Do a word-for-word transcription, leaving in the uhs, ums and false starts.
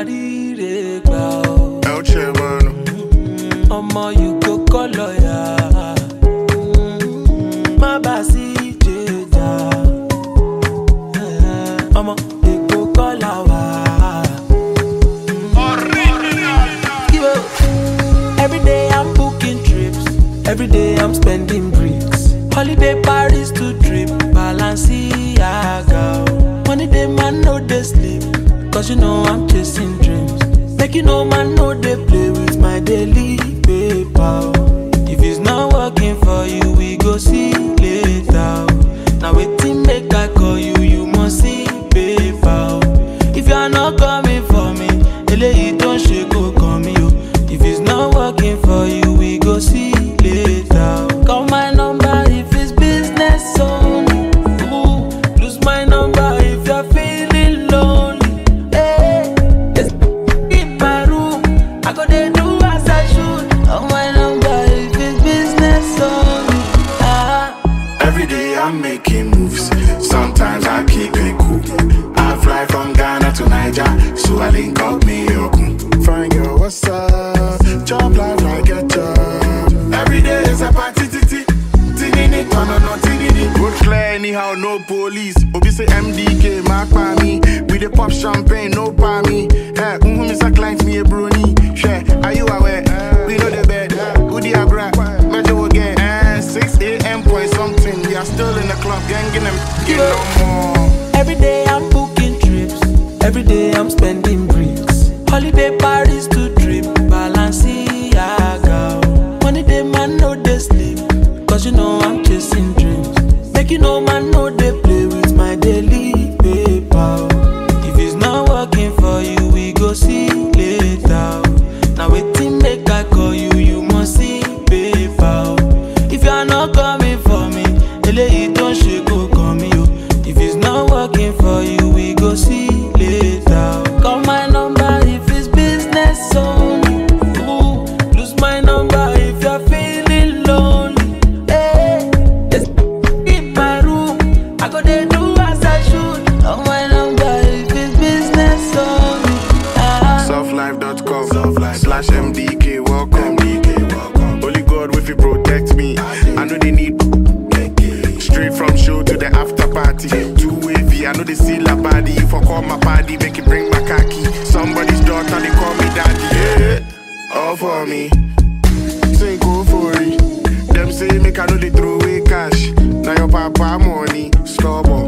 marry the bow. El Chairman. Omo, you go call lawyer. My basi jeja. Omo, you go call our. Every day I'm booking trips. Every day I'm spending bricks. Holiday Paris to trip. Balenciaga. Money day man no dey sleep. Cause you know I'm chasing dreams. Make you know man no dey play with my daily paper. If it's not working for you, we go see later. Now waiting make I call you, you must see paper. If you are not coming for me, eléyìí don't shake go come you. If it's not working for you, we go see later. Call my number if it's business only. Ooh, lose my number if you're feeling lonely. Hey, it's in my room. I go there do as I should. Call my number if it's business only. Ah. Every day I'm making moves. Sometimes I keep it cool. I fly from Ghana to Niger, so I link up me Okun. Fine girl, what's up? Job life like a job. Every day is a party, titi. Tinini, tono, no tinini. Road clear anyhow, no police. Obi say M D K, mark by me. We dey pop champagne, no pa me. Hey, um, is a client, me a brony. Share, are you aware? We know the bed. Udi Abra, measure again. And six A M point something. We are still in the club, ganging them. Get no more. Every day I'm booking trips. Every day I'm spending bricks. Holiday Paris to trip. Balenciaga. Money day man no dey sleep. Cause you know I'm chasing dreams. Make you know man no dey play with my daily paper. If it's not working for you, we go see later. Now waiting make I call you, you must see paper. If you are not coming for me, eléyìí don't shake go come you. If it's not working for you, we go see later. Call my number if it's business only. Ooh, lose my number if you're feeling lonely. Hey, it's in my room. I go there do as I should. Call my number if it's business only. Ah. Softlife dot com slash M D K welcome. Holy God if you protect me. I know they need straight from show to the after party. Two wavy, I know they see la body. If I call my party, make it bring my khaki. Somebody's daughter, they call me daddy. Yeah, all for me. Say go for it. Them say make I know they throw away cash. Now your papa money, stubborn.